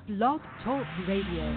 Blog Talk Radio.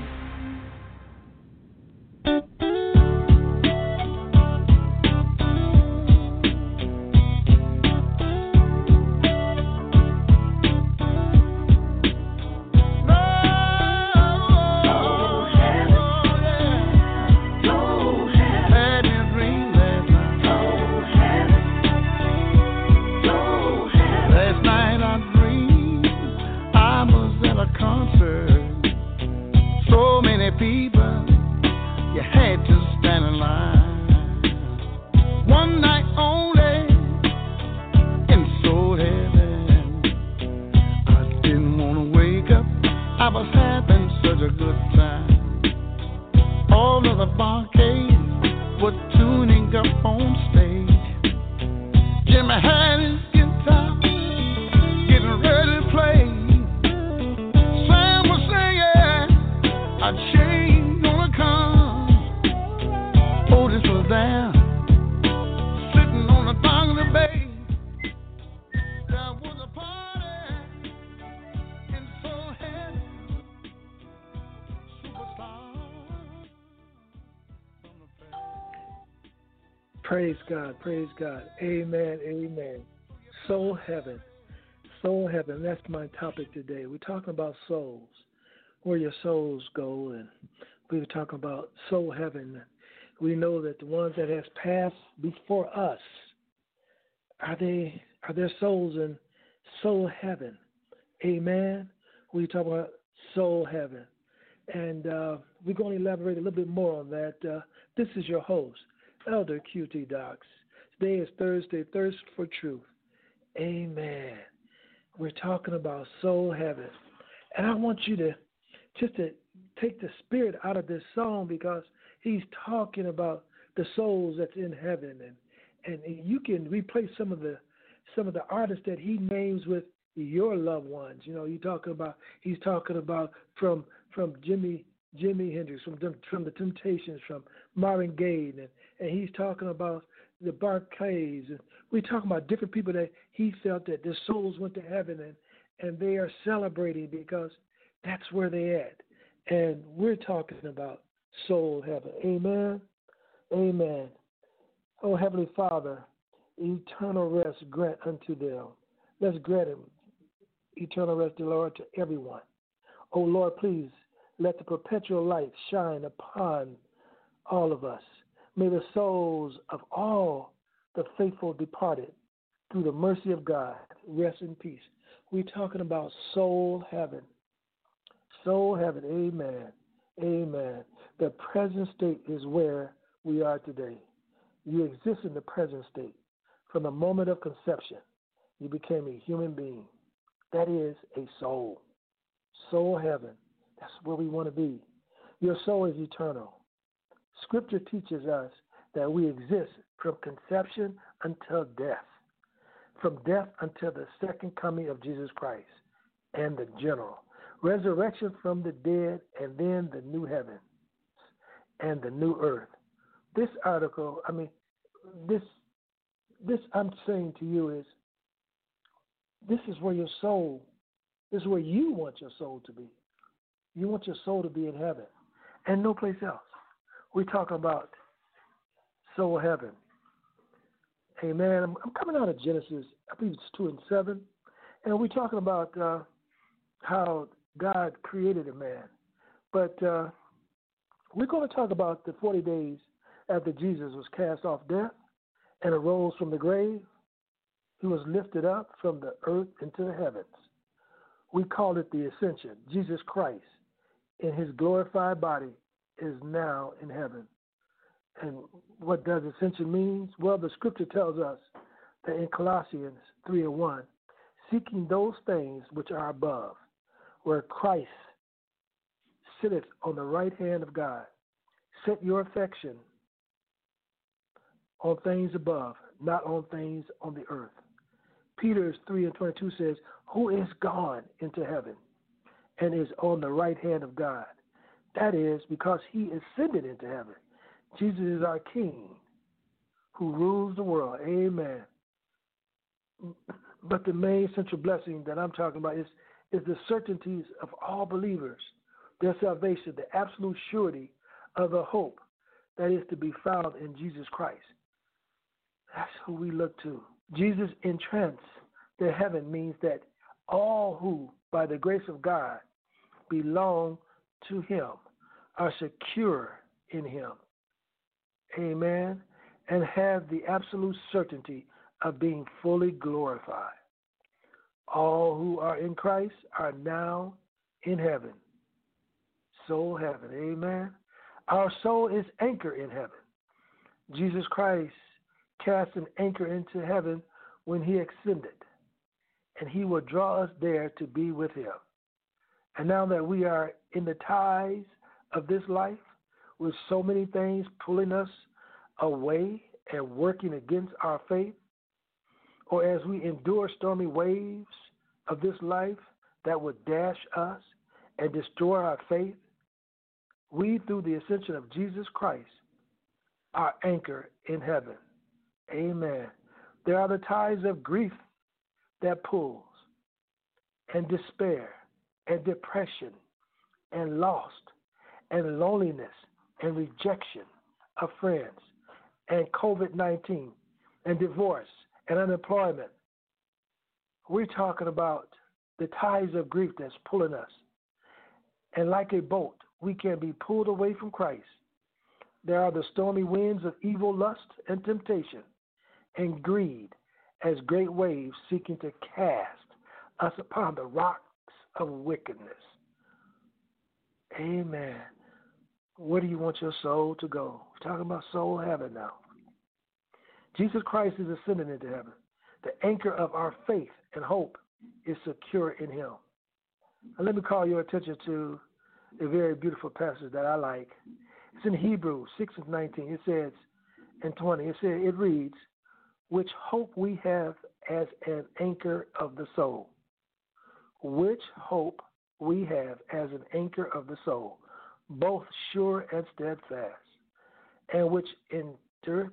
Praise God, praise God. Amen, amen. Soul heaven, soul heaven. That's my topic today. We're talking about souls, where your souls go, and we were talking about soul heaven. We know that the ones that has passed before us, are their souls in soul heaven? Amen. We're talking about soul heaven, and we're going to elaborate a little bit more on that. This is your host, Elder QT Docs. Today is Thursday, Thirst for Truth. Amen. We're talking about soul heaven. And I want you to just to take the spirit out of this song, because he's talking about the souls that's in heaven. And you can replace some of the artists that he names with your loved ones. You know, he's talking about from Jimi Hendrix, from the Temptations, from Marvin Gaye, and he's talking about the Barclays. And we're talking about different people that he felt that their souls went to heaven, and they are celebrating because that's where they're at. And we're talking about soul heaven. Amen. Amen. Oh, Heavenly Father, eternal rest grant unto them. Let's grant him eternal rest, dear Lord, to everyone. Oh, Lord, please let the perpetual light shine upon all of us. May the souls of all the faithful departed through the mercy of God rest in peace. We're talking about soul heaven. Soul heaven, amen. Amen. The present state is where we are today. You exist in the present state. From the moment of conception, you became a human being. That is a soul. Soul heaven. That's where we want to be. Your soul is eternal. Scripture teaches us that we exist from conception until death, from death until the second coming of Jesus Christ and the general resurrection from the dead, and then the new heaven and the new earth. This article, this I'm saying to you is, this is where your soul, this is where you want your soul to be. You want your soul to be in heaven and no place else. We're talking about soul heaven. Amen. I'm coming out of Genesis, I believe it's 2:7, and we're talking about how God created a man. But we're going to talk about the 40 days after Jesus was cast off death and arose from the grave. He was lifted up from the earth into the heavens. We call it the ascension. Jesus Christ in his glorified body is now in heaven. And what does ascension mean? Well, the scripture tells us that in Colossians 3:1, seeking those things which are above, where Christ sitteth on the right hand of God. Set your affection on things above, not on things on the earth. Peter 3:22 says, who is gone into heaven and is on the right hand of God. That is because he ascended into heaven. Jesus is our King who rules the world. Amen. But the main central blessing that I'm talking about is the certainties of all believers, their salvation, the absolute surety of the hope that is to be found in Jesus Christ. That's who we look to. Jesus entrance to heaven means that all who, by the grace of God, belong to him are secure in him. Amen. And have the absolute certainty of being fully glorified. All who are in Christ are now in heaven. Soul heaven. Amen. Our soul is anchored in heaven. Jesus Christ cast an anchor into heaven when he ascended, and he will draw us there to be with him. And now that we are in the ties of this life, with so many things pulling us away and working against our faith, or as we endure stormy waves of this life that would dash us and destroy our faith, we, through the ascension of Jesus Christ, are anchored in heaven. Amen. There are the ties of grief that pulls, and despair, and depression, and loss, and loneliness, and rejection of friends, and COVID-19, and divorce, and unemployment. We're talking about the ties of grief that's pulling us. And like a boat, we can be pulled away from Christ. There are the stormy winds of evil lust and temptation and greed as great waves seeking to cast us upon the rocks of wickedness. Amen. Where do you want your soul to go? We're talking about soul heaven now. Jesus Christ is ascending into heaven. The anchor of our faith and hope is secure in him. Now let me call your attention to a very beautiful passage that I like. It's in Hebrews 6:19. It says, and 20, it reads, which hope we have as an anchor of the soul. Which hope we have as an anchor of the soul, both sure and steadfast, and which entereth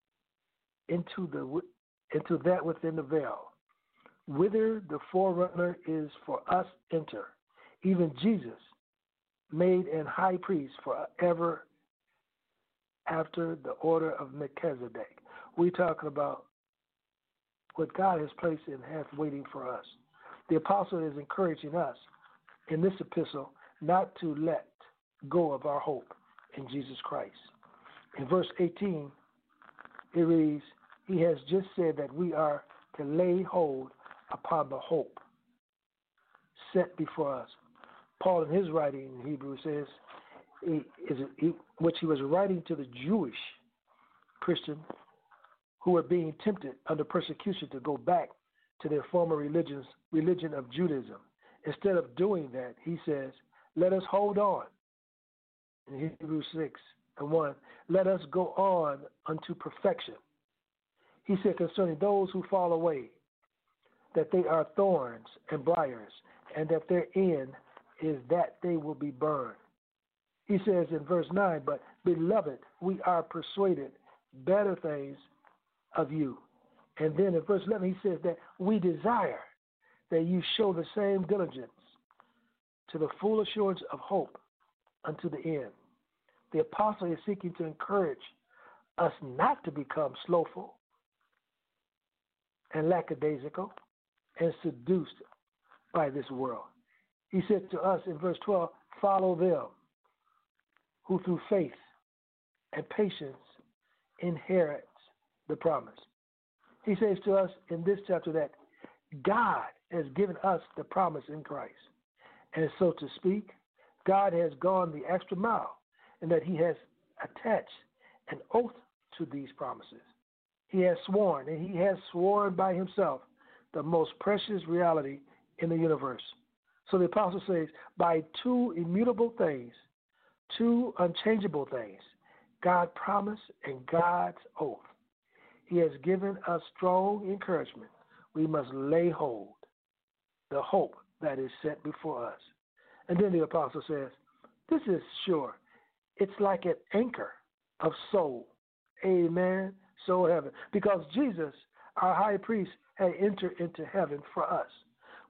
into that within the veil, whither the forerunner is for us enter, even Jesus, made an high priest forever after the order of Melchizedek. We're talking about what God has placed and has waiting for us. The apostle is encouraging us in this epistle not to let go of our hope in Jesus Christ. In verse 18, it reads, he has just said that we are to lay hold upon the hope set before us. Paul, in his writing in Hebrew, says, which he was writing to the Jewish Christian who were being tempted under persecution to go back to their former religion of Judaism. Instead of doing that, he says, let us hold on. In Hebrews 6:1, let us go on unto perfection. He said concerning those who fall away, that they are thorns and briars, and that their end is that they will be burned. He says in verse 9, but beloved, we are persuaded better things of you. And then in verse 11, he says that we desire that you show the same diligence to the full assurance of hope unto the end. The apostle is seeking to encourage us not to become slothful and lackadaisical and seduced by this world. He said to us in verse 12, follow them who through faith and patience inherits the promise. He says to us in this chapter that God has given us the promise in Christ. And so to speak, God has gone the extra mile in that he has attached an oath to these promises. He has sworn, and he has sworn by himself, the most precious reality in the universe. So the apostle says, by two immutable things, two unchangeable things, God promise and God's oath. He has given us strong encouragement. We must lay hold the hope that is set before us. And then the apostle says, this is sure. It's like an anchor of soul. Amen. Soul heaven. Because Jesus, our high priest, had entered into heaven for us.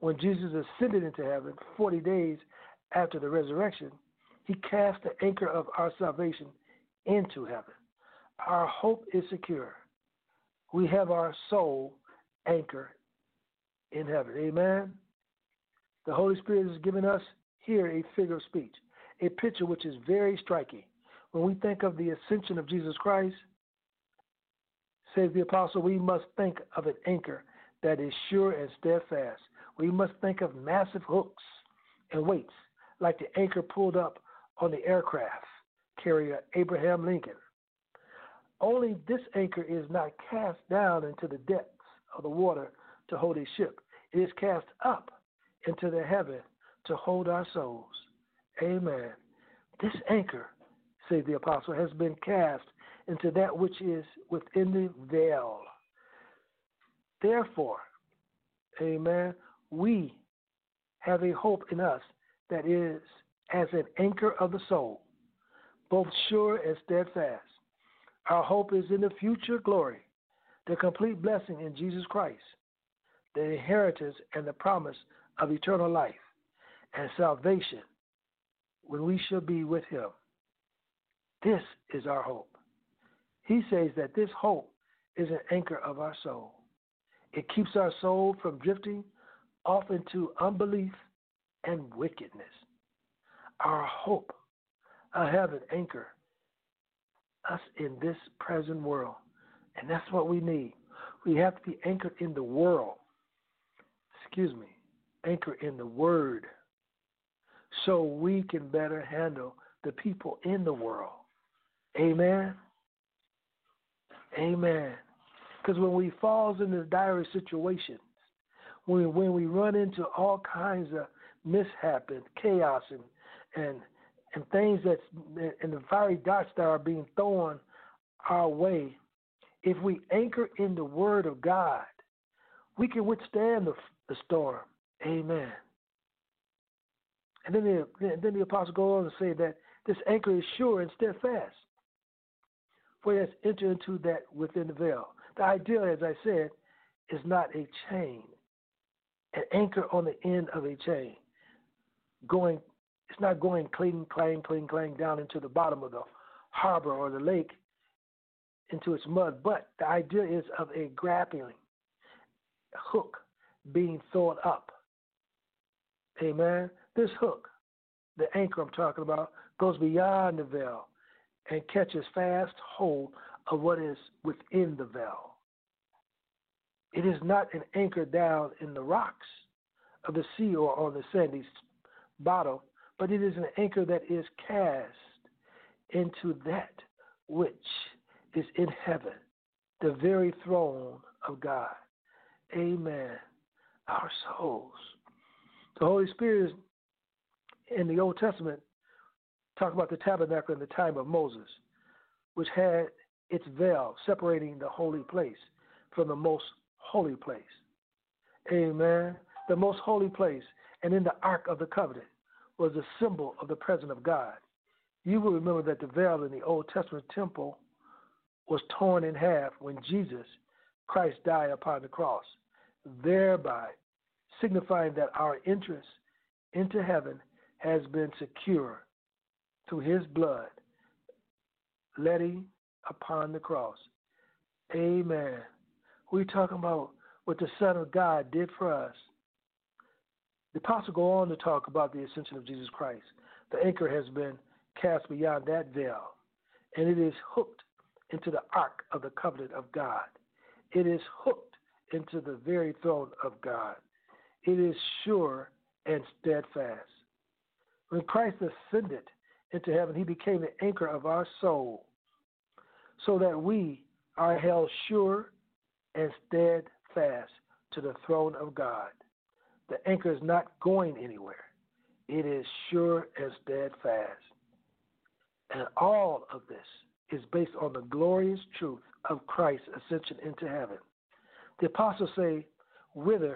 When Jesus ascended into heaven 40 days after the resurrection, he cast the anchor of our salvation into heaven. Our hope is secure. We have our soul anchor in heaven. Amen. The Holy Spirit has given us here a figure of speech, a picture which is very striking. When we think of the ascension of Jesus Christ, says the apostle, we must think of an anchor that is sure and steadfast. We must think of massive hooks and weights, like the anchor pulled up on the aircraft carrier Abraham Lincoln. Only this anchor is not cast down into the depths of the water to hold a ship. It is cast up into the heaven to hold our souls. Amen. This anchor, says the apostle, has been cast into that which is within the veil. Therefore, amen, we have a hope in us that is as an anchor of the soul, both sure and steadfast. Our hope is in the future glory, the complete blessing in Jesus Christ, the inheritance and the promise of eternal life and salvation when we shall be with him. This is our hope. He says that this hope is an anchor of our soul. It keeps our soul from drifting off into unbelief and wickedness. Our hope, I have an anchor us in this present world, and that's what we need. We have to be anchored in the world. Anchored in the Word, so we can better handle the people in the world. Amen. Amen. Because when we fall into dire situations, when we run into all kinds of mishap and chaos and things and the fiery darts that are being thrown our way, if we anchor in the Word of God, we can withstand the storm. Amen. And then the apostle goes on to say that this anchor is sure and steadfast, for it has entered into that within the veil. The idea, as I said, is not a chain, an anchor on the end of a chain. It's not going cling, clang, cling, clang down into the bottom of the harbor or the lake into its mud, but the idea is of a grappling hook being thrown up. Amen. This hook, the anchor I'm talking about, goes beyond the veil and catches fast hold of what is within the veil. It is not an anchor down in the rocks of the sea or on the sandy bottom, but it is an anchor that is cast into that which is in heaven, the very throne of God. Amen. Our souls. The Holy Spirit in the Old Testament talk about the tabernacle in the time of Moses, which had its veil separating the holy place from the most holy place. Amen. The most holy place, and in the Ark of the Covenant, was a symbol of the presence of God. You will remember that the veil in the Old Testament temple was torn in half when Jesus Christ died upon the cross, thereby signifying that our entrance into heaven has been secure through his blood letting upon the cross. Amen. We're talking about what the Son of God did for us. The apostle go on to talk about the ascension of Jesus Christ. The anchor has been cast beyond that veil, and it is hooked into the Ark of the Covenant of God. It is hooked into the very throne of God. It is sure and steadfast. When Christ ascended into heaven, he became the anchor of our soul, so that we are held sure and steadfast to the throne of God. The anchor is not going anywhere. It is sure and steadfast. And all of this is based on the glorious truth of Christ's ascension into heaven. The apostles say, whither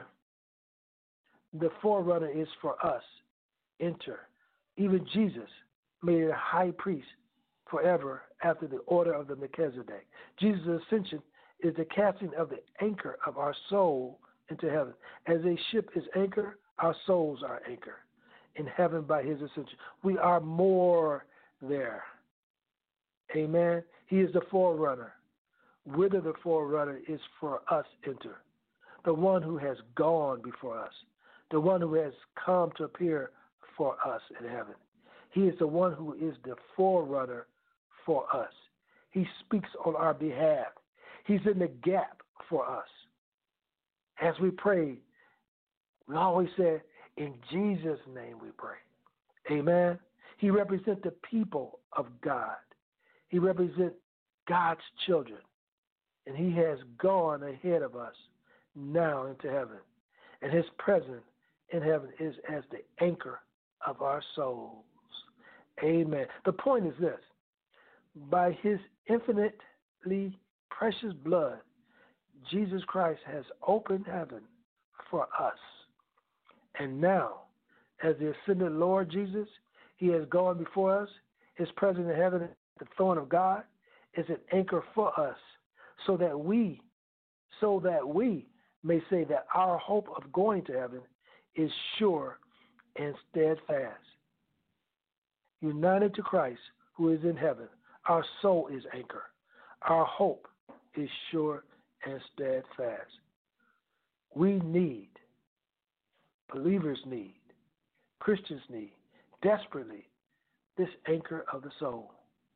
the forerunner is for us, enter. Even Jesus made a high priest forever after the order of the Melchizedek. Jesus' ascension is the casting of the anchor of our soul into heaven. As a ship is anchor, our souls are anchor in heaven by his ascension. We are more there. Amen. He is the forerunner. Whither the forerunner is for us enter. The one who has gone before us. The one who has come to appear for us in heaven. He is the one who is the forerunner for us. He speaks on our behalf. He's in the gap for us. As we pray, we always say, in Jesus' name we pray. Amen. He represents the people of God. He represents God's children. And he has gone ahead of us now into heaven. And his presence in heaven is as the anchor of our souls. Amen. The point is this. By his infinitely precious blood, Jesus Christ has opened heaven for us. And now, as the ascended Lord Jesus, he has gone before us. His presence in heaven, the throne of God, is an anchor for us so that we may say that our hope of going to heaven is sure and steadfast. United to Christ, who is in heaven, our soul is anchor. Our hope is sure and steadfast. We need, believers need, Christians need, desperately, this anchor of the soul.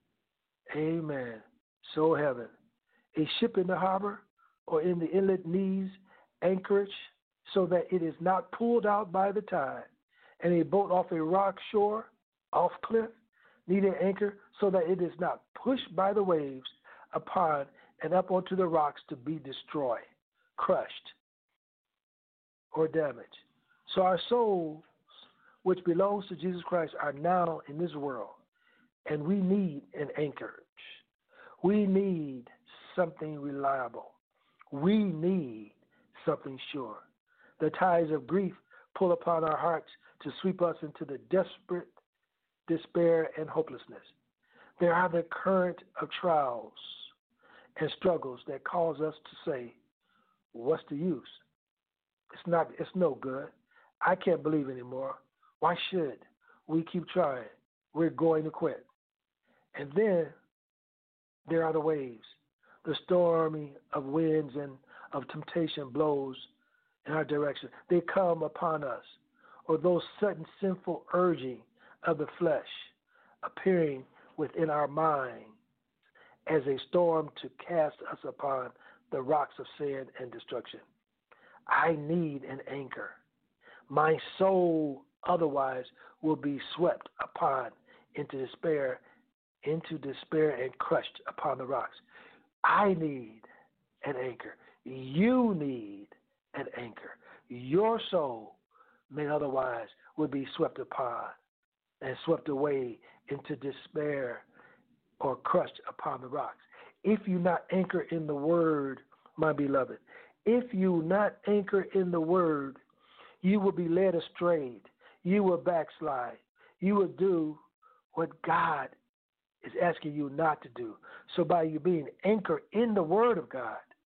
Amen. So heaven. A ship in the harbor or in the inlet needs anchorage so that it is not pulled out by the tide, and a boat off a rock shore, off cliff, need an anchor so that it is not pushed by the waves upon and up onto the rocks to be destroyed, crushed, or damaged. So our souls, which belongs to Jesus Christ, are now in this world, and we need an anchorage. We need something reliable. We need something sure. The tides of grief pull upon our hearts to sweep us into the desperate despair and hopelessness. There are the current of trials and struggles that cause us to say, what's the use? It's no good. I can't believe anymore. Why should we keep trying? We're going to quit. And then there are the waves. The stormy of winds and of temptation blows in our direction. They come upon us, or those sudden sinful urging of the flesh appearing within our mind as a storm to cast us upon the rocks of sin and destruction. I need an anchor. My soul otherwise will be swept upon into despair and crushed upon the rocks. I need an anchor. You need an anchor. Your soul may otherwise would be swept upon and swept away into despair or crushed upon the rocks. If you not anchor in the word, my beloved, if you not anchor in the word, you will be led astray. You will backslide. You will do what God is asking you not to do. So by you being anchored in the word of God,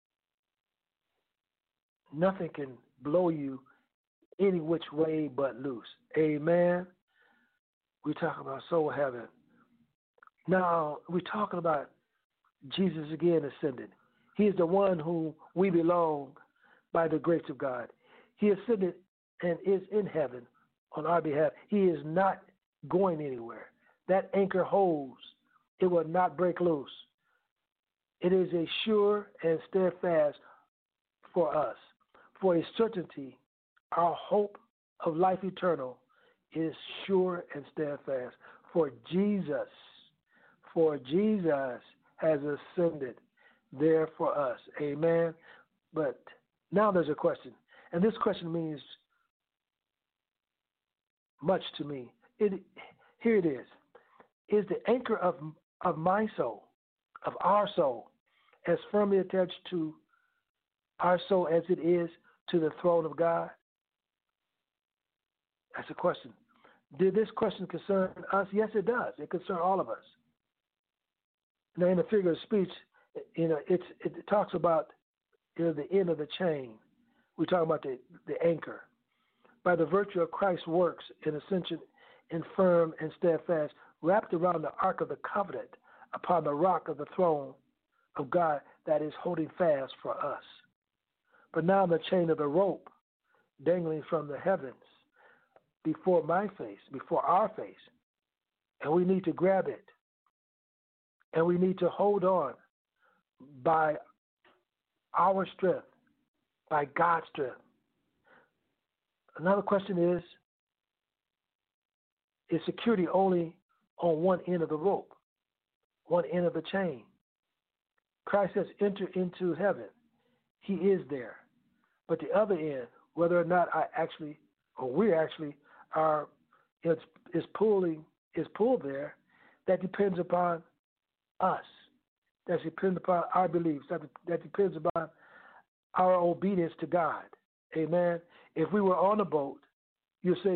nothing can blow you any which way but loose. Amen. We're talking about soul heaven. Now, we're talking about Jesus again ascended. He is the one whom we belong by the grace of God. He ascended and is in heaven on our behalf. He is not going anywhere. That anchor holds. It will not break loose. It is a sure and steadfast for us. For a certainty, our hope of life eternal is sure and steadfast. For Jesus has ascended there for us. Amen. But now there's a question. And this question means much to me. Here it is. Is the anchor of my soul, of our soul, as firmly attached to our soul as it is to the throne of God? That's a question. Did this question concern us? Yes, it does. It concerns all of us. Now, in the figure of speech, it talks about the end of the chain. We're talking about the anchor. By the virtue of Christ's works in ascension, infirm and steadfast, wrapped around the ark of the covenant upon the rock of the throne of God that is holding fast for us. But now the chain of the rope dangling from the heavens before my face, before our face, and we need to grab it. And we need to hold on by our strength, by God's strength. Another question is security only on one end of the rope, one end of the chain? Christ has entered into heaven. He is there. But the other end, whether or not we actually are, is pulled there, that depends upon us. That depends upon our beliefs. That depends upon our obedience to God. Amen. If we were on a boat, you'll say,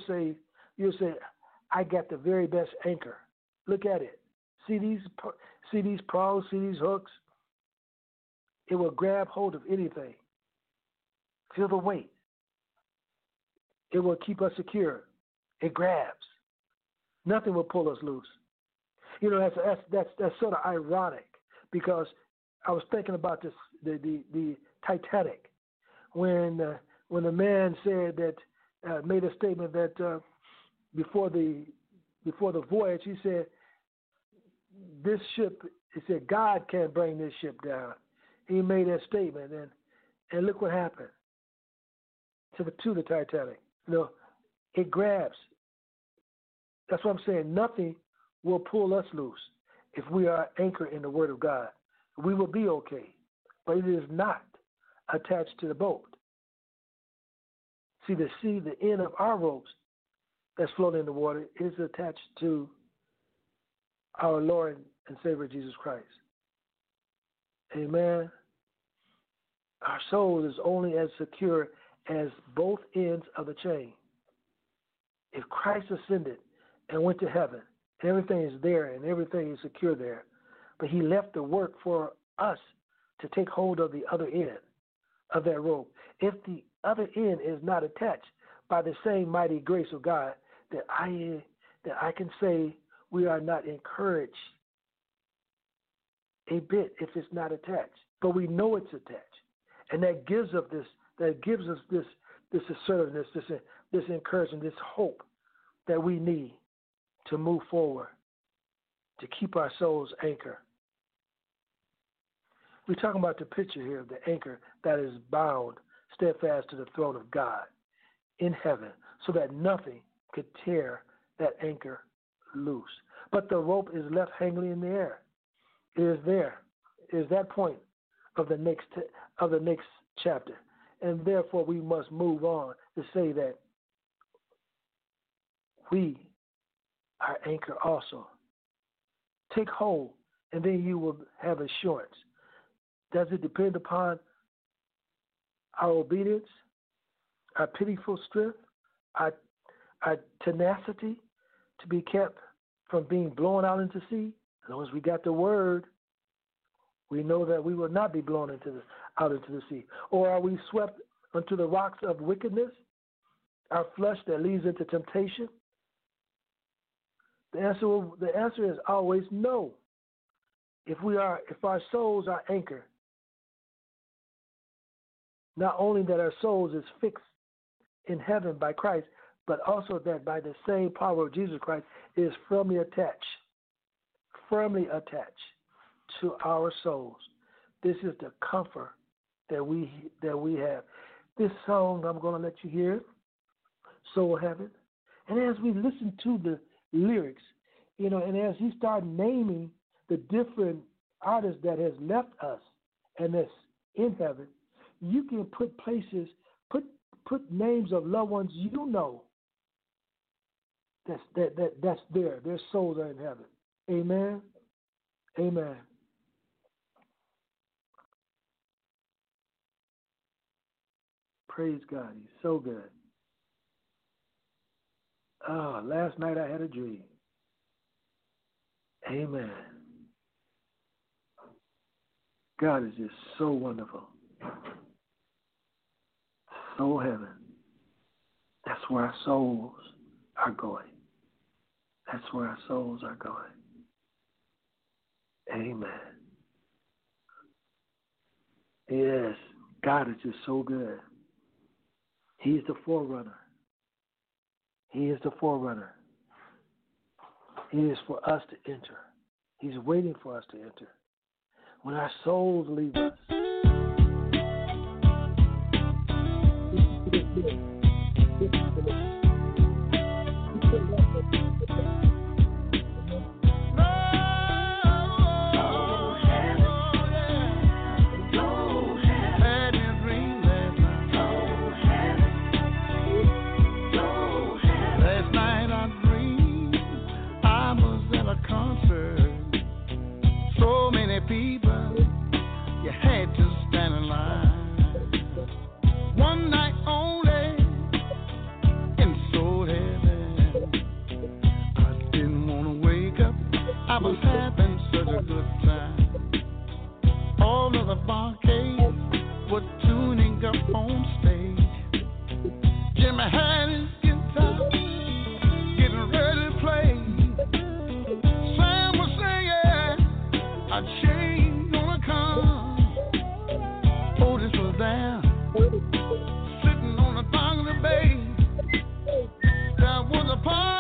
I got the very best anchor. Look at it. See these prongs, see these hooks? It will grab hold of anything. Feel the weight. It will keep us secure. It grabs. Nothing will pull us loose. You know, that's sort of ironic, because I was thinking about this the Titanic when the man said that made a statement that before the voyage, he said, this ship, he said, God can't bring this ship down. He made that statement, and look what happened to the Titanic. You know, it grabs. That's what I'm saying. Nothing will pull us loose if we are anchored in the Word of God. We will be okay, but it is not attached to the boat. See, the end of our ropes that's floating in the water is attached to our Lord and Savior Jesus Christ. Amen. Our soul is only as secure as both ends of the chain. If Christ ascended and went to heaven, everything is there and everything is secure there, but he left the work for us to take hold of the other end of that rope. If the other end is not attached by the same mighty grace of God, that I can say we are not encouraged a bit if it's not attached. But we know it's attached. And that gives us this assertiveness, this encouragement, this hope that we need to move forward, to keep our souls anchored. We're talking about the picture here of the anchor that is bound steadfast to the throne of God in heaven, so that nothing could tear that anchor loose. But the rope is left hanging in the air. It is there. It is that point of the next chapter. And therefore we must move on to say that we are anchored also. Take hold, and then you will have assurance. Does it depend upon our obedience, our pitiful strength, our tenacity to be kept from being blown out into sea? As long as we got the word, we know that we will not be blown out into the sea. Or are we swept unto the rocks of wickedness, our flesh that leads into temptation? The answer is always no. If our souls are anchored, not only that our souls is fixed in heaven by Christ, but also that by the same power of Jesus Christ is firmly attached to our souls. This is the comfort that we have. This song I'm going to let you hear, Soul Heaven. And as we listen to the lyrics, and as you start naming the different artists that has left us and that's in heaven, you can put put names of loved ones that's there. Their souls are in heaven. Amen. Amen. Praise God. He's so good. Oh, last night I had a dream. Amen. God is just so wonderful. soul heaven. That's where our souls are going. That's where our souls are going. Amen. Yes, God is just so good. He is the forerunner. He is the forerunner. He is for us to enter. He's waiting for us to enter. When our souls leave us, I was having such a good time. All of the barcades were tuning up on stage. Jimmy had his guitar, getting ready to play. Sam was singing, a change gonna come. Otis was there, sitting on the dock of the bay. There was a party.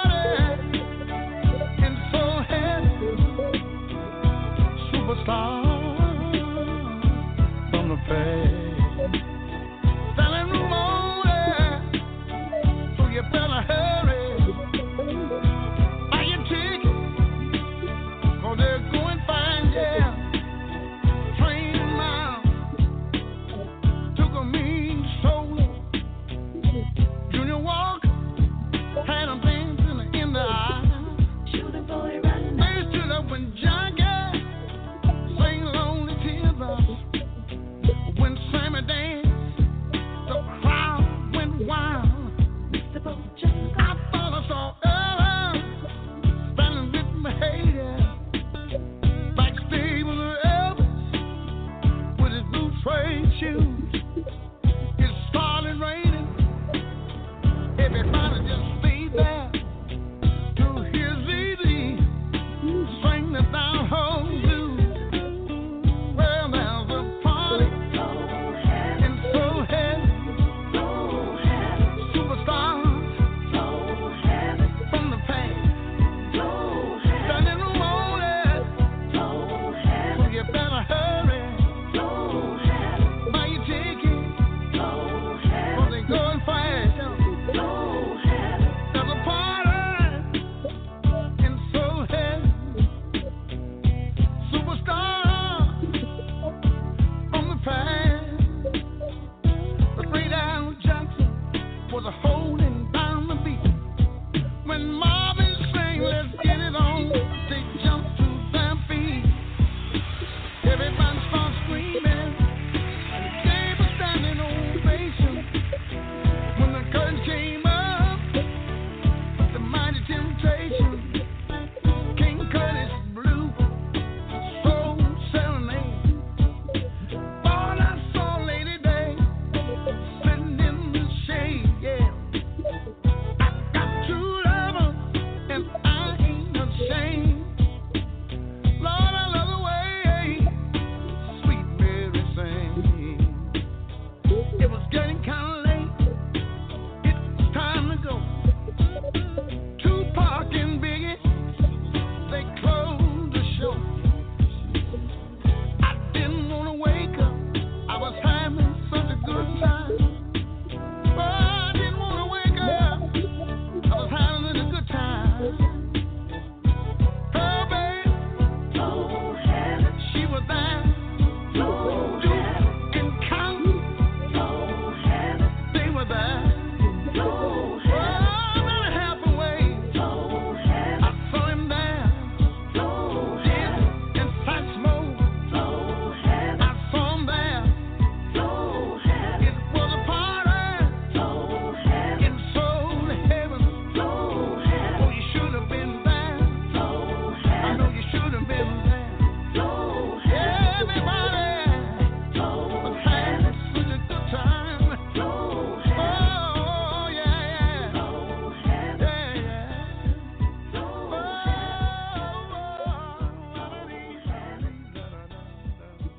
Superstar from the past, selling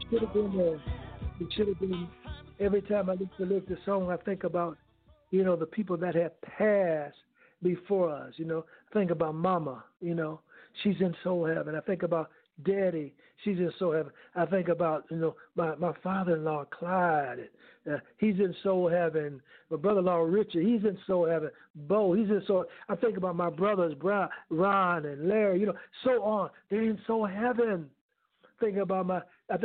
should have been there. It should have been. Every time I look to the song, I think about, the people that have passed before us. Think about Mama. She's in soul heaven. I think about Daddy. She's in soul heaven. I think about my father-in-law Clyde. He's in soul heaven. My brother-in-law Richard. He's in soul heaven. Bo. He's in soul. I think about my brothers Ron and Larry. So on. They're in soul heaven. I think about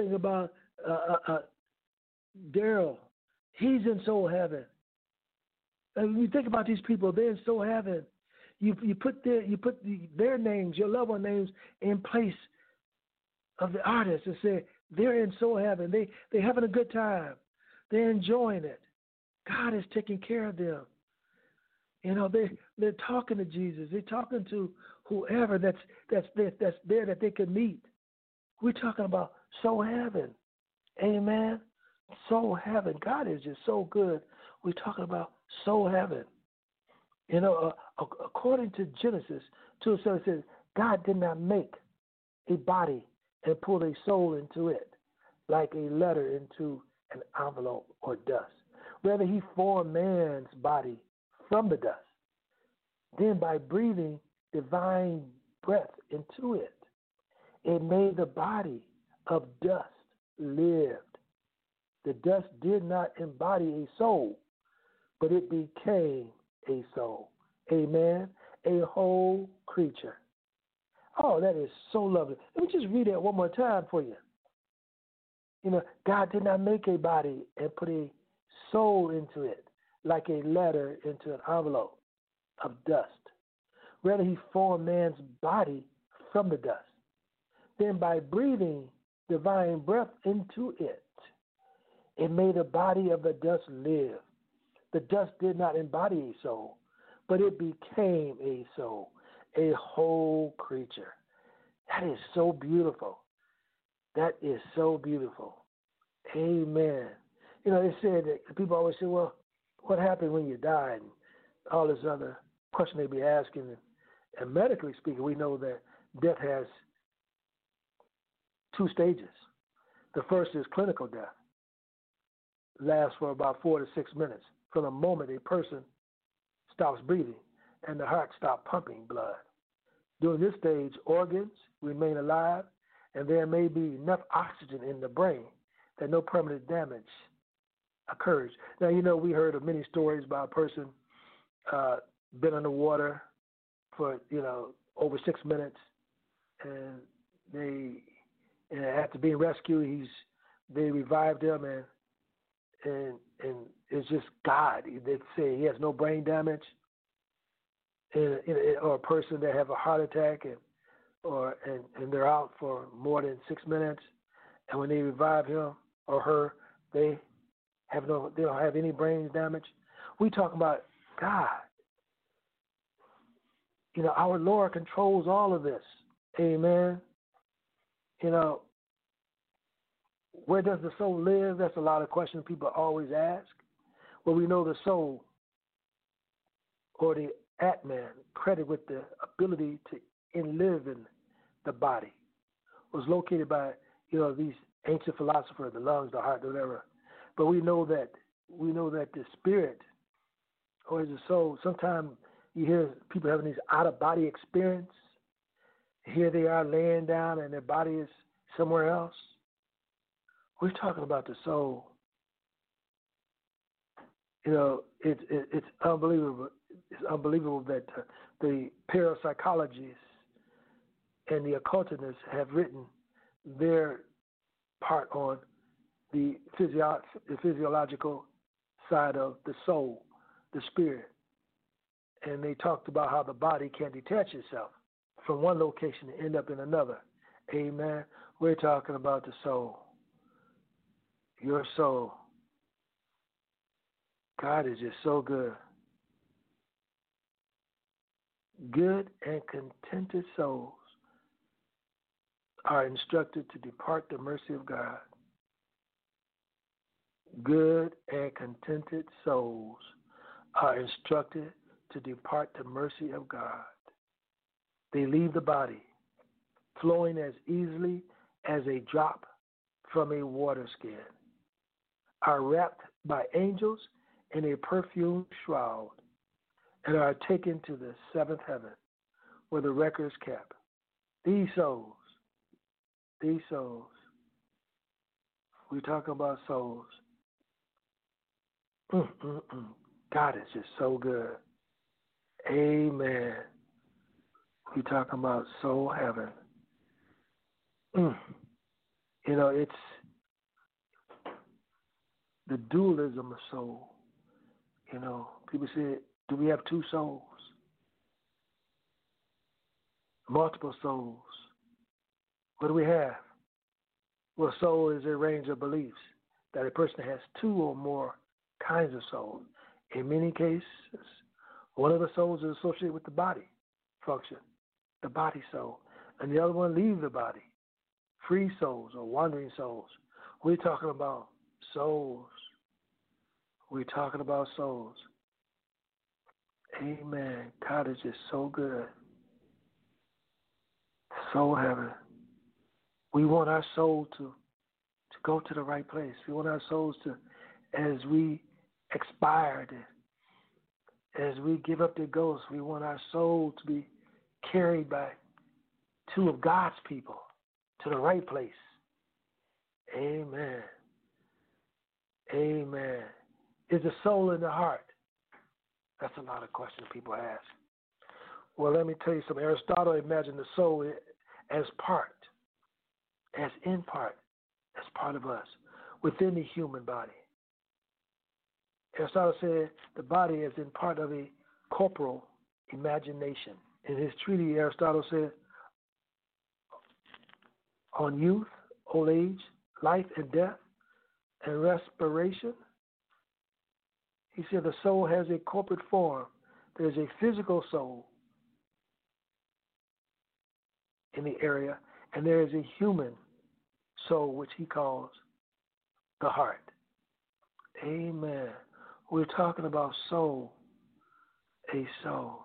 Daryl. He's in soul heaven. And when you think about these people, they're in soul heaven. You put their names, your loved one names, in place of the artists and say they're in soul heaven. They're having a good time. They're enjoying it. God is taking care of them. They're talking to Jesus. They're talking to whoever that's there that they can meet. We're talking about soul heaven. Amen. Soul heaven. God is just so good. We're talking about soul heaven. According to Genesis 2:7, it says, God did not make a body and put a soul into it like a letter into an envelope or dust. Rather, he formed man's body from the dust. Then by breathing divine breath into it, it made the body of dust lived. The dust did not embody a soul, but it became a soul. Amen. A whole creature. Oh, that is so lovely. Let me just read that one more time for you. God did not make a body and put a soul into it like a letter into an envelope of dust. Rather, he formed man's body from the dust. Then by breathing divine breath into it, it made the body of the dust live. The dust did not embody a soul, but it became a soul, a whole creature. That is so beautiful. That is so beautiful. Amen. They said that people always say, well, what happened when you died? And all this other question they be asking. And medically speaking, we know that death has two stages. The first is clinical death. Lasts for about 4 to 6 minutes from the moment a person stops breathing and the heart stops pumping blood. During this stage, organs remain alive, and there may be enough oxygen in the brain that no permanent damage occurs. Now, we heard of many stories about a person been underwater for, over 6 minutes, and after being rescued, they revived him, and it's just God. They say he has no brain damage, or a person that have a heart attack and they're out for more than 6 minutes, and when they revive him or her, they don't have any brain damage. We talk about God. Our Lord controls all of this. Amen. Where does the soul live? That's a lot of questions people always ask. Well, we know the soul, or the Atman, credited with the ability to live in the body, was located by these ancient philosophers, the lungs, the heart, whatever. But we know that the spirit, or the soul. Sometimes you hear people having these out of body experience. Here they are laying down, and their body is somewhere else. We're talking about the soul. It's unbelievable. It's unbelievable that the parapsychologists and the occultists have written their part on the physiological side of the soul, the spirit. And they talked about how the body can detach itself from one location and end up in another. Amen. We're talking about the soul. Your soul. God is just so good. Good and contented souls are instructed to depart the mercy of God. Good and contented souls are instructed to depart the mercy of God. They leave the body, flowing as easily as a drop from a water skin, are wrapped by angels in a perfume shroud, and are taken to the seventh heaven, where the record is kept. These souls, we're talking about souls. God is just so good. Amen. We're talking about soul heaven. You know, it's the dualism of soul. You know, people say, do we have two souls? Multiple souls. What do we have? Well, soul is a range of beliefs that a person has two or more kinds of souls. In many cases, one of the souls is associated with the body function, the body soul, and the other one leaves the body. Free souls or wandering souls. We're talking about souls. We're talking about souls. Amen. God is just so good. Soul heaven. We want our soul to go to the right place. We want our souls to, as we expire, as we give up the ghost, we want our soul to be carried by two of God's people to the right place. Amen. Amen. Is the soul in the heart? That's a lot of questions people ask. Well, let me tell you something. Aristotle imagined the soul as in part, as part of us, within the human body. Aristotle said the body is in part of a corporal imagination. In his treatise, Aristotle said, on youth, old age, life and death, and respiration, he said the soul has a corporate form. There's a physical soul in the area, and there is a human soul, which he calls the heart. Amen. We're talking about soul, a soul.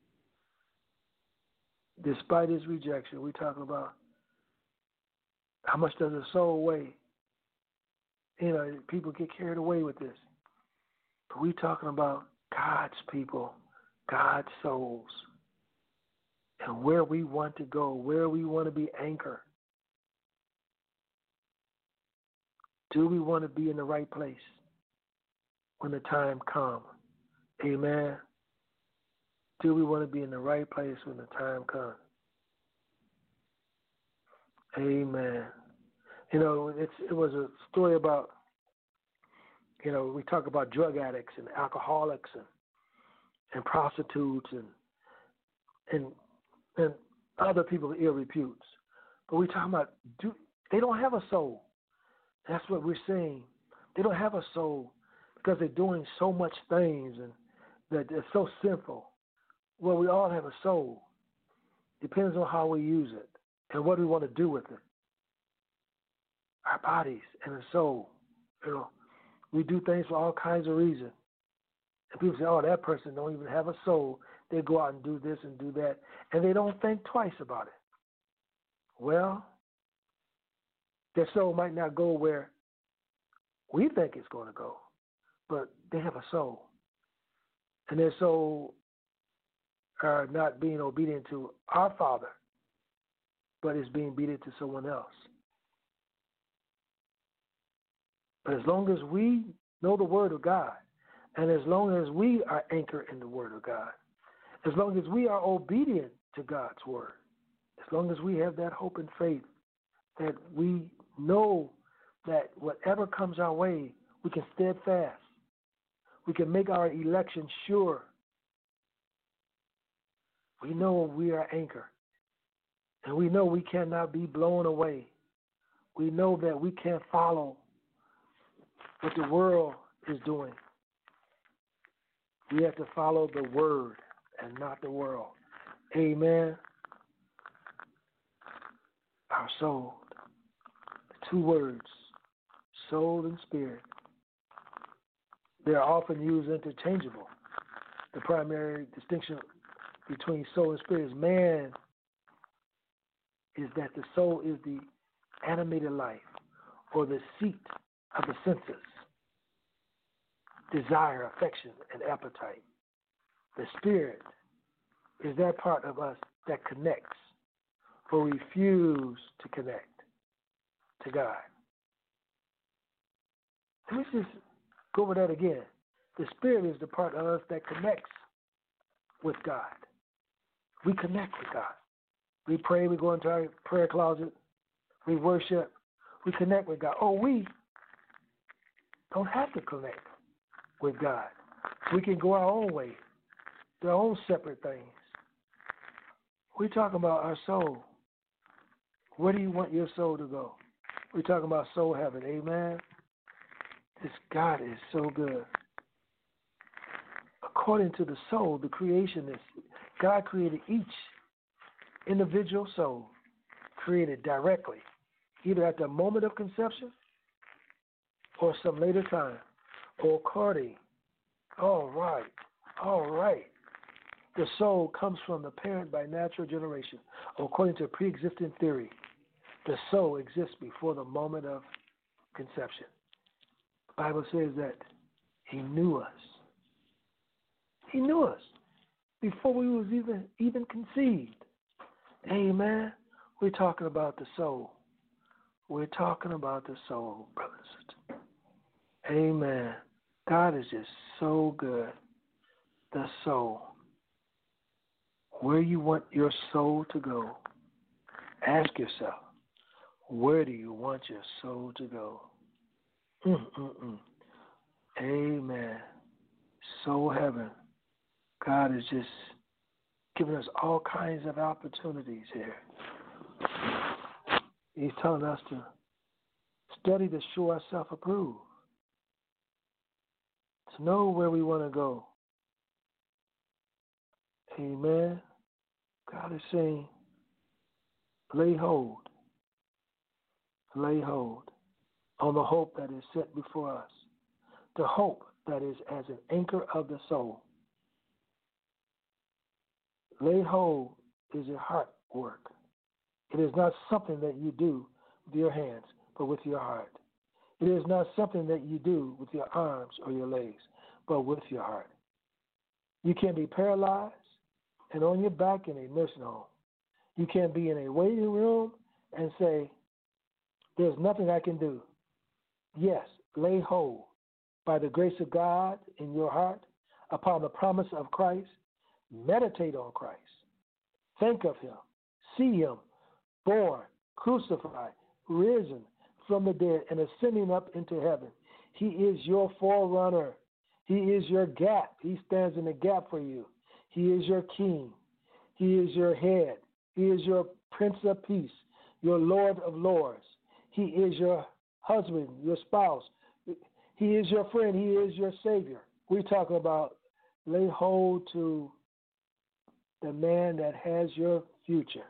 Despite his rejection, we're talking about how much does a soul weigh? You know, people get carried away with this. But we're talking about God's people, God's souls, and where we want to go, where we want to be anchored. Do we want to be in the right place when the time comes? Amen. Do we want to be in the right place when the time comes? Amen. You know, it was a story about, you know, we talk about drug addicts and alcoholics and prostitutes and other people with ill reputes. But we're talking about, they don't have a soul. That's what we're saying. They don't have a soul because they're doing so much things and that they're so sinful. Well, we all have a soul. Depends on how we use it and what we want to do with it. Our bodies and the soul. You know, we do things for all kinds of reasons. And people say, oh, that person don't even have a soul. They go out and do this and do that. And they don't think twice about it. Well, their soul might not go where we think it's going to go, but they have a soul. And their soul are not being obedient to our Father, but is being obedient to someone else. But as long as we know the Word of God, and as long as we are anchored in the Word of God, as long as we are obedient to God's Word, as long as we have that hope and faith that we know that whatever comes our way, we can stand fast. We can make our election sure. We know we are anchored. And we know we cannot be blown away. We know that we can't follow what the world is doing. We have to follow the Word and not the world. Amen. Our soul. The two words, soul and spirit. They are often used interchangeable. The primary distinction between soul and spirit is man is that the soul is the animated life or the seat of the senses, desire, affection, and appetite. The spirit is that part of us that connects or refuse to connect to God. Let me just go over that again. The spirit is the part of us that connects with God. We connect with God. We pray, we go into our prayer closet, we worship, we connect with God. Oh, we don't have to connect with God. We can go our own way, do our own separate things. We're talking about our soul. Where do you want your soul to go? We're talking about soul heaven. Amen. This God is so good. According to the soul, the creationists, God created each individual soul, created directly, either at the moment of conception or some later time, or according. All right. The soul comes from the parent by natural generation. According to pre-existing theory, the soul exists before the moment of conception. The Bible says that He knew us. He knew us before we was even conceived. Amen. We're talking about the soul. We're talking about the soul, brothers and sisters. Amen. God is just so good. The soul. Where you want your soul to go, ask yourself, where do you want your soul to go? Amen. Soul heaven. God is just giving us all kinds of opportunities here. He's telling us to study to show ourselves approved, to know where we want to go. Amen. God is saying, lay hold on the hope that is set before us, the hope that is as an anchor of the soul. Lay hold is a heart work. It is not something that you do with your hands, but with your heart. It is not something that you do with your arms or your legs, but with your heart. You can be paralyzed and on your back in a nursing home. You can be in a waiting room and say, there's nothing I can do. Yes, lay hold by the grace of God in your heart upon the promise of Christ. Meditate on Christ. Think of Him. See Him born, crucified, risen from the dead, and ascending up into heaven. He is your forerunner. He is your gap. He stands in the gap for you. He is your king. He is your head. He is your Prince of Peace, your Lord of Lords. He is your husband, your spouse. He is your friend. He is your Savior. We're talking about lay hold to the man that has your future.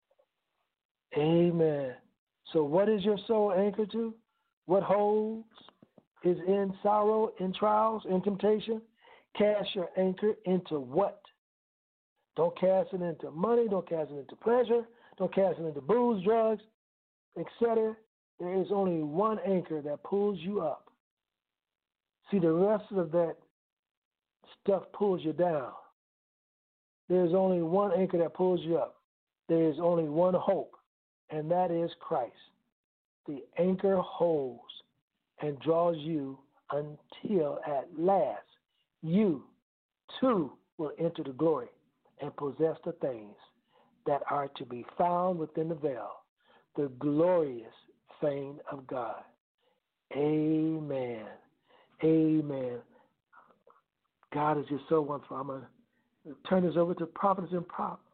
Amen. So what is your soul anchored to? What holds is in sorrow, in trials, in temptation? Cast your anchor into what? Don't cast it into money. Don't cast it into pleasure. Don't cast it into booze, drugs, etc. There is only one anchor that pulls you up. See, the rest of that stuff pulls you down. There is only one anchor that pulls you up. There is only one hope, and that is Christ. The anchor holds and draws you until at last you too will enter the glory and possess the things that are to be found within the veil, the glorious fame of God. Amen. Amen. God is just so wonderful. I'm going to turn this over to prophetess and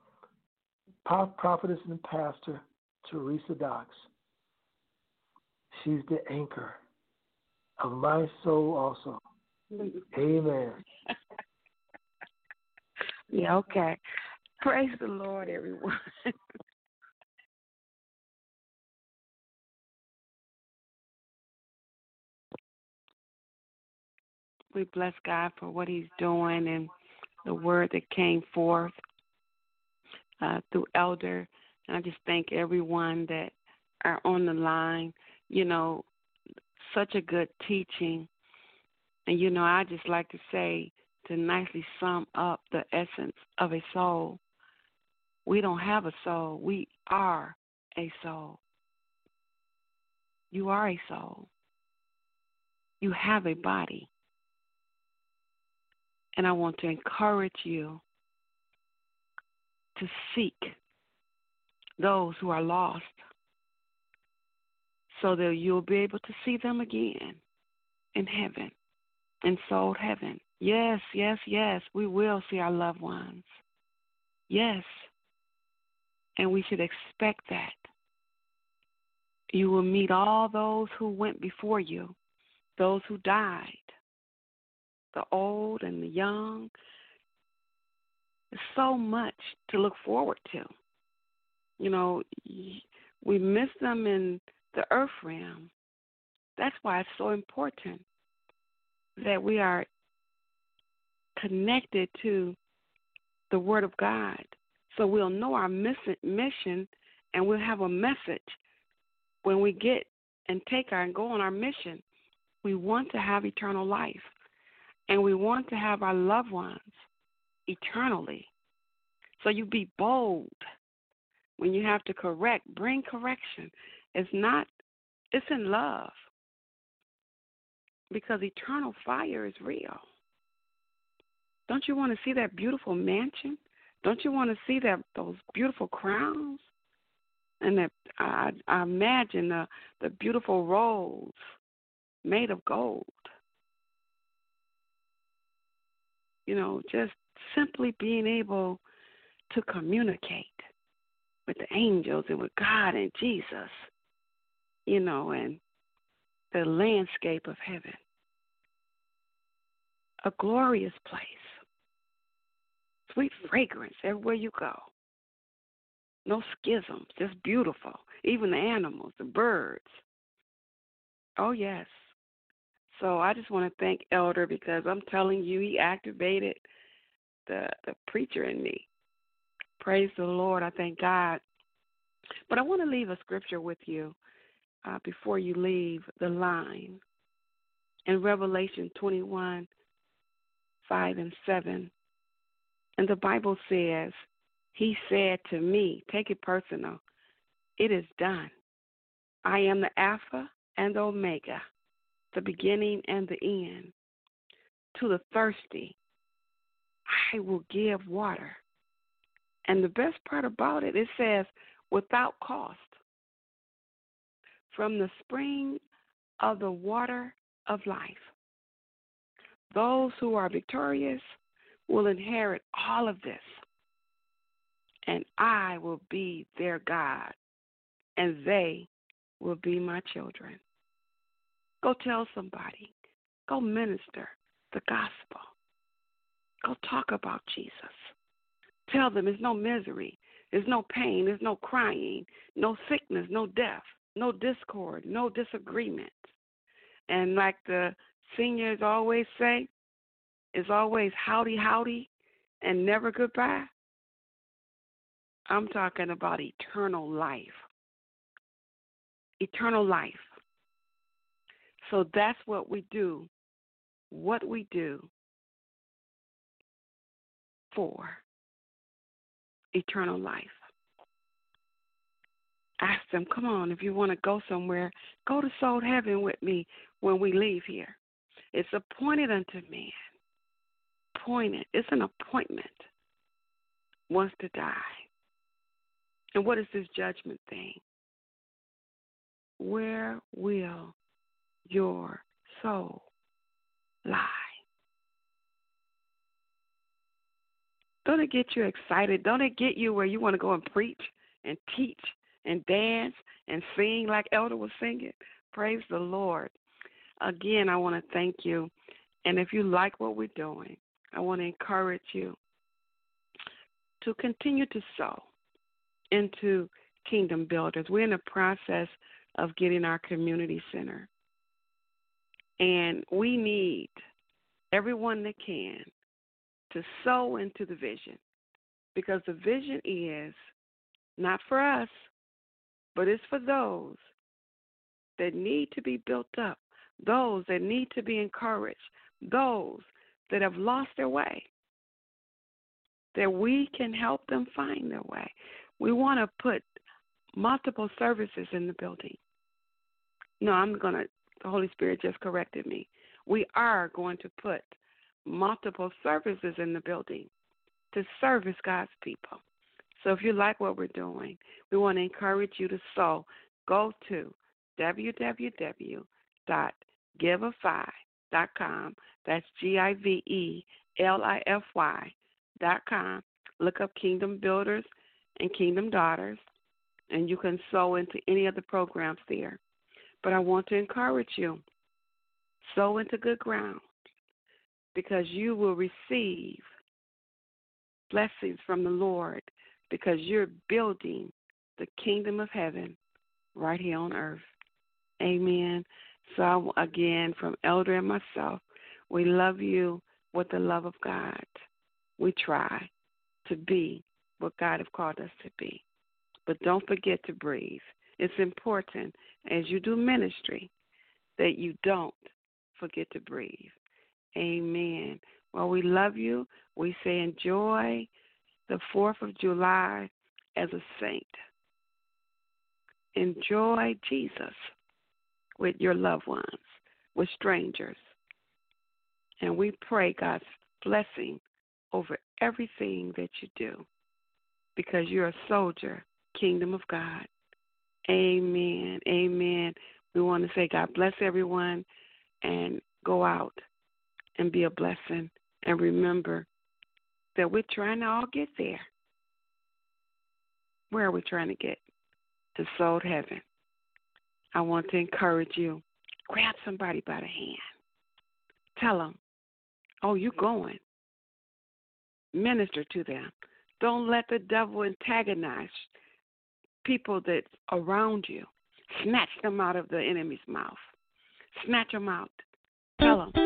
pastor Teresa Docks. She's the anchor of my soul also. Amen. Yeah, okay. Praise the Lord, everyone. We bless God for what He's doing and the word that came forth through Elder. And I just thank everyone that are on the line. You know, such a good teaching. And, I just like to say, to nicely sum up the essence of a soul, we don't have a soul. We are a soul. You are a soul. You have a body. And I want to encourage you to seek those who are lost so that you'll be able to see them again in heaven, in soul heaven. Yes, yes, yes, we will see our loved ones. Yes, and we should expect that. You will meet all those who went before you, those who died, the old and the young. There's so much to look forward to. We miss them in the earth realm. That's why it's so important that we are connected to the Word of God, so we'll know our mission, and we'll have a message when we get and go on our mission. We want to have eternal life, and we want to have our loved ones eternally. So you be bold when you have to bring correction. It's in love, because eternal fire is real. Don't you want to see that beautiful mansion? Don't you want to see those beautiful crowns? And that I imagine the beautiful robes made of gold. Just simply being able to communicate with the angels and with God and Jesus, and the landscape of heaven. A glorious place. Sweet fragrance everywhere you go. No schisms, just beautiful. Even the animals, the birds. Oh, yes. So I just want to thank Elder, because I'm telling you, he activated the preacher in me. Praise the Lord. I thank God. But I want to leave a scripture with you before you leave the line. In Revelation 21, 5 and 7. And the Bible says, he said to me, take it personal, it is done. I am the Alpha and the Omega, the beginning and the end. To the thirsty, I will give water. And the best part about it, it says, without cost, from the spring of the water of life. Those who are victorious will inherit all of this, and I will be their God, and they will be my children. Go tell somebody. Go minister the gospel. Go talk about Jesus. Tell them there's no misery, there's no pain, there's no crying, no sickness, no death, no discord, no disagreement. And like the seniors always say, it's always howdy, howdy, and never goodbye. I'm talking about eternal life. Eternal life. So that's what we do for eternal life. Ask them, come on, if you want to go somewhere, go to soul heaven with me when we leave here. It's appointed unto man. Appointed. It's an appointment once to die. And what is this judgment thing? Where will your soul lie? Don't it get you excited? Don't it get you where you want to go and preach and teach and dance and sing like Elder was singing? Praise the Lord. Again, I want to thank you. And if you like what we're doing, I want to encourage you to continue to sow into Kingdom Builders. We're in the process of getting our community center. And we need everyone that can to sow into the vision, because the vision is not for us, but it's for those that need to be built up, those that need to be encouraged, those that have lost their way, that we can help them find their way. We want to put multiple services in the building. No, the Holy Spirit just corrected me. We are going to put multiple services in the building to service God's people. So if you like what we're doing, we want to encourage you to sow. Go to www.giveify.com. That's GIVELIFY.com. Look up Kingdom Builders and Kingdom Daughters, and you can sow into any of the programs there. But I want to encourage you, sow into good ground, because you will receive blessings from the Lord, because you're building the kingdom of heaven right here on earth. Amen. So again, from Elder and myself, we love you with the love of God. We try to be what God has called us to be. But don't forget to breathe. It's important as you do ministry that you don't forget to breathe. Amen. Well, we love you. We say enjoy the 4th of July as a saint. Enjoy Jesus with your loved ones, with strangers. And we pray God's blessing over everything that you do, because you're a soldier, kingdom of God. Amen. Amen. We want to say God bless everyone, and go out and be a blessing. And remember that we're trying to all get there. Where are we trying to get? To soul heaven. I want to encourage you. Grab somebody by the hand. Tell them, oh, you're going. Minister to them. Don't let the devil antagonize people that's around you. Snatch them out of the enemy's mouth. Snatch them out. Tell them.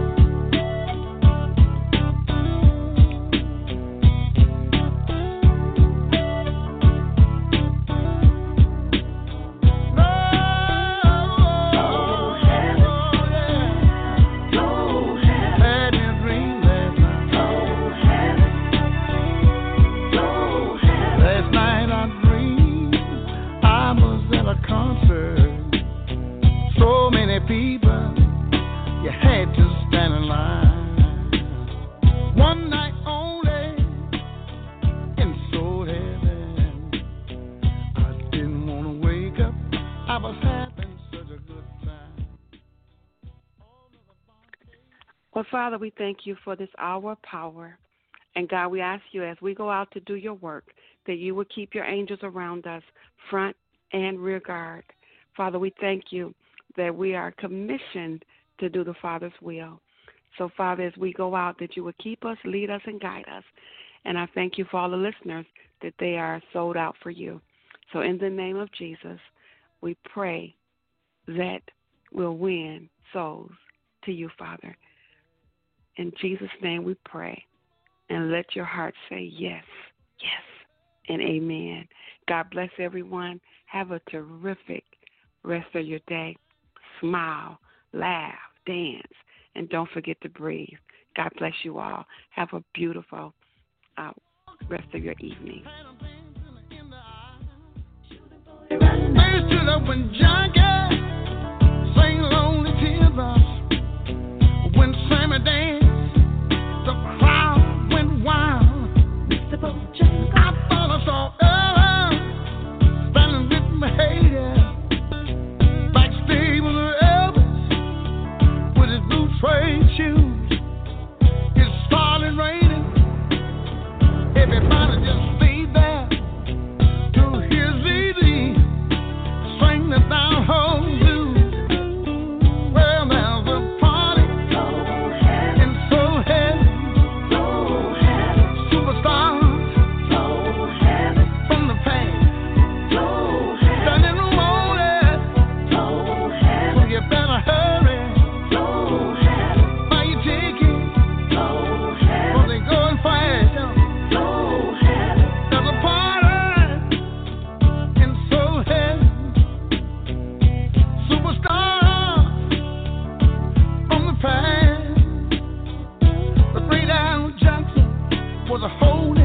People, you had to stand in line. One night only in soul heaven. I didn't want to wake up. I was having such a good time. Well, Father, we thank you for this hour of power. And God, we ask you as we go out to do your work, that you will keep your angels around us, front and rear guard. Father, we thank you that we are commissioned to do the Father's will. So, Father, as we go out, that you will keep us, lead us, and guide us. And I thank you for all the listeners that they are sold out for you. So in the name of Jesus, we pray that we'll win souls to you, Father. In Jesus' name we pray. And let your heart say yes, yes, and amen. God bless everyone. Have a terrific rest of your day. Smile, laugh, dance, and don't forget to breathe. God bless you all. Have a beautiful rest of your evening. When junkie sing lonely tears, when Sammy danced, the crowd went wild. I thought I saw Ella standing with my hater backstage with Elvis with his blue suede shoes. It started raining. Everybody just stayed there to hear ZZ sing the down home. was holding